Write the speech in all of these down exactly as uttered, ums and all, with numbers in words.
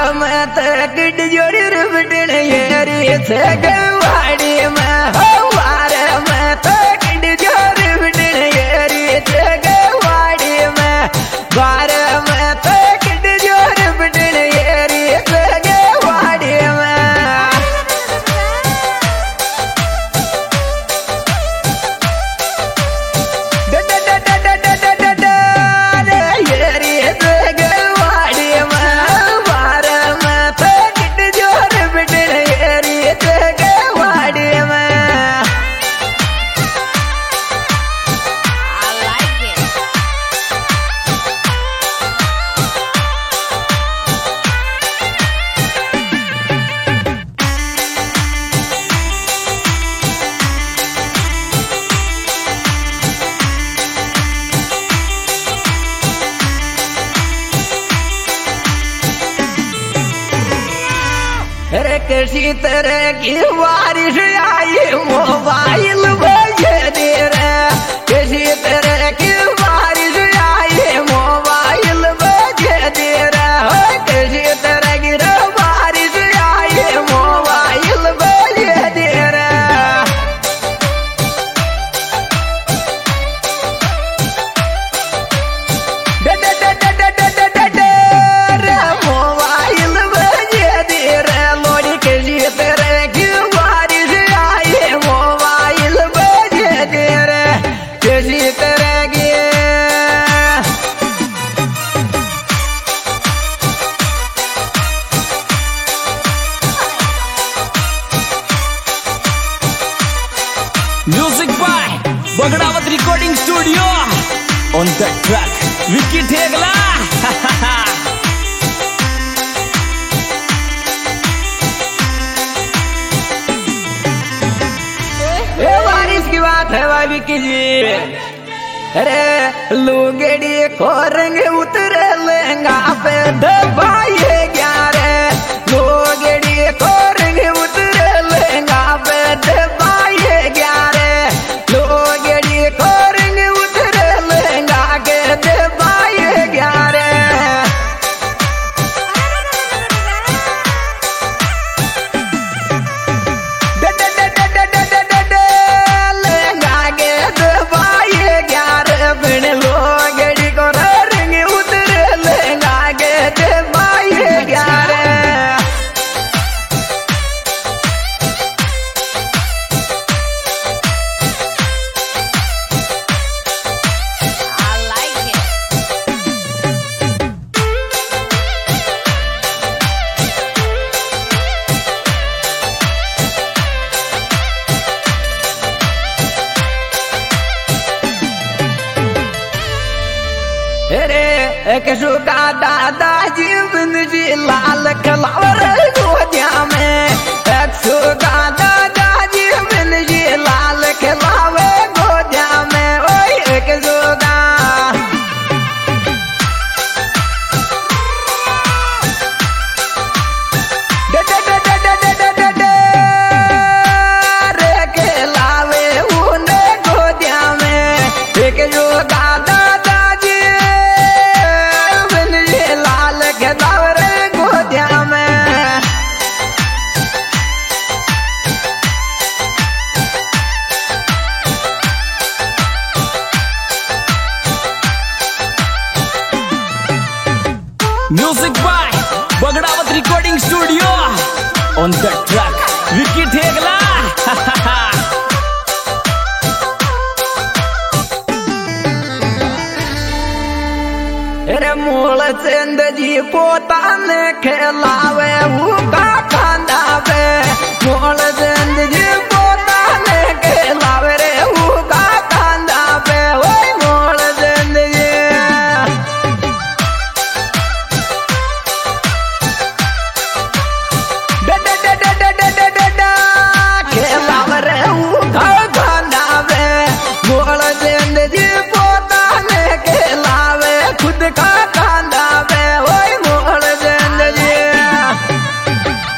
में तक जोड़ी रुबटन येरी थे गवाड़ी में हवार में तक जोड़ी रुबटन येरी थे गवाड़ी में बार में तक जोड़ी रुबटन येरी थे गवाड़ी में किसी तरह की बारिश आई मोबाइल बजे दे रे किसी तरह की बारिश आई मोबाइल बजे दे रे किसी तरह की बारिश आई मोबाइल बजे दे रे Music by Bagdawat Recording Studio. On the track, Vicky Thegla. ये बारिश की बात है भाई विक्की जी। अरे लुगड़ी को रंग उतरे लहंगा पे दबाए ग्यारह लुगड़ी को रंग उतरे लहंगा पे दबाए ग्यारह लुगड़ी को रंग उतरे लहंगा के दबाए ग्यारह एक सुखा दादाजी जी लाल खलावर गोदिया में एक सुखा दादाजी जी लाल खलावे गोदिया में ओए एक सुखा रे खलावे उने गोदिया में एक सुखा Music by Bagdawat Recording Studio. On the track, Vicky Thegla. अरे मूल चंद जी पोता ने खिलावे भूखा खांदावे मूल चंद जी पोता ने खिलावे रे भूखा खांदावे ओए मूल चंद जी खिलावे रे भूखा खांदावे मूल चंद जी पोता ने खिलावे खुद का खांदावे ओए मूल चंद जी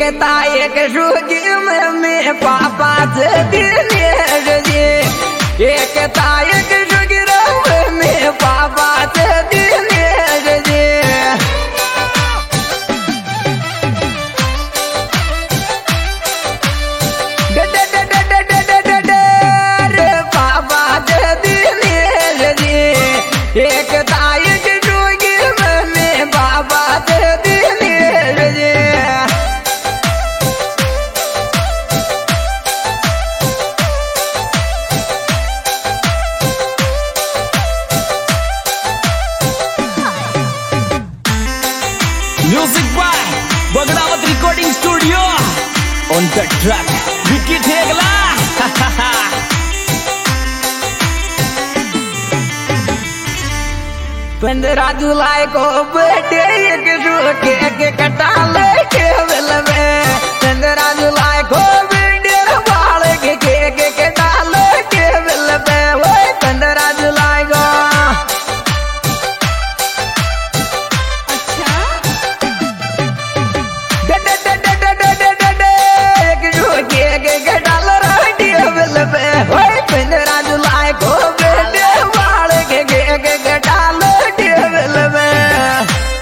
एकता एक सुगी में में पापा से दिनेश जी एकता एक सुगी में पापा से दिनेश जी पापा से दिनेश जी एकता एक सुगी में पापा से Dinesh ji Music by Bagdawat Recording Studio. On the track, Vicky Thegla. पंद्रह जुलाई को बेटे एक के के कटा ले के बेल में पंद्रह जुलाई को बेटे बाल के के के कटा ले के बेल में वो पंद्रह जुलाई को पंद्रह जुलाई को बेटे बाल के के के कटा ले टेबल में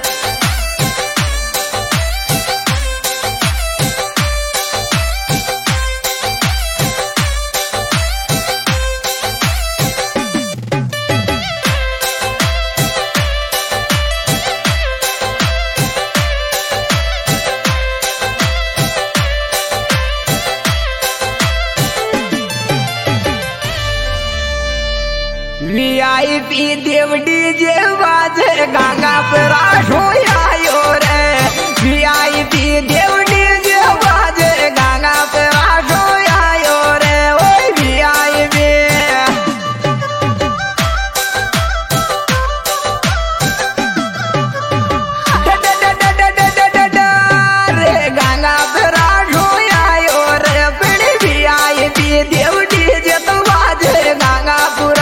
वीआईपी देव डीजे बाजे गंगा पर आठो आयो रे वीआईपी देव डीजे बाजे गंगा पर आठो आयो रे ओ वीआईपी रे गंगा पर आठो आयो रे बड़ी वीआईपी देव डीजे तो बाजे गंगा पूरा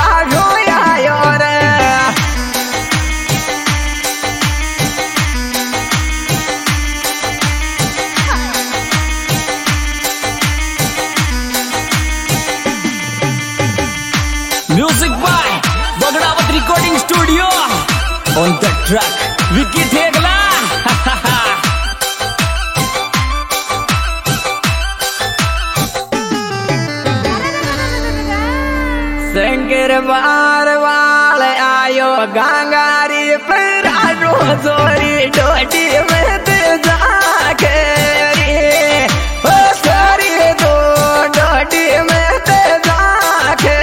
Music by Bagdawat Recording Studio. On the track, Vicky Thegla. Shankar बार वाल आयो गंगारी पर आजो जोरी डोटी में ते जाके ओ सारी दो डोटी में ते जाके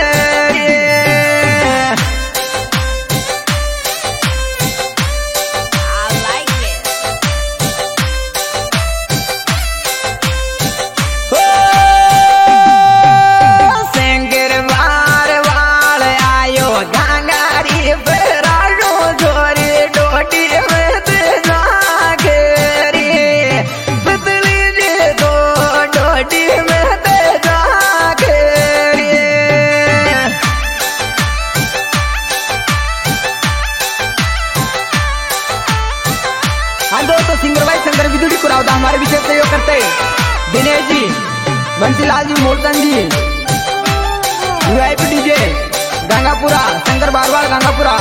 सिंगर भाई शंकर विदुड़ी कुरावदा हमारे विषय सहयोग करते दिनेश जी बंसीलाल जी मोलतन जी वीआईपी डीजे गंगापुरा शंकर बारवाल गंगापुरा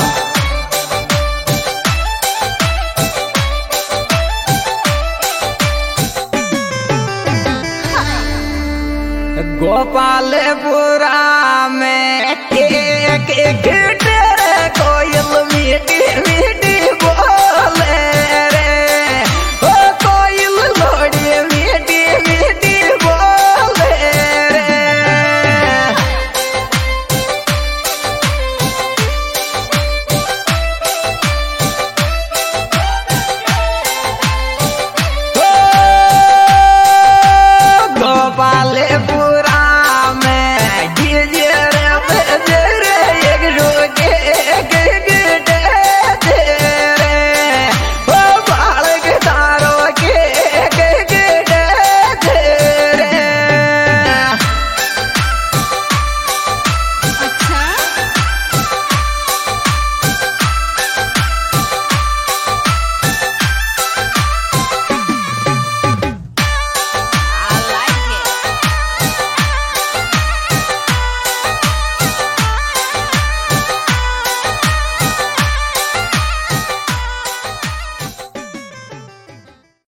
गोपालपुरा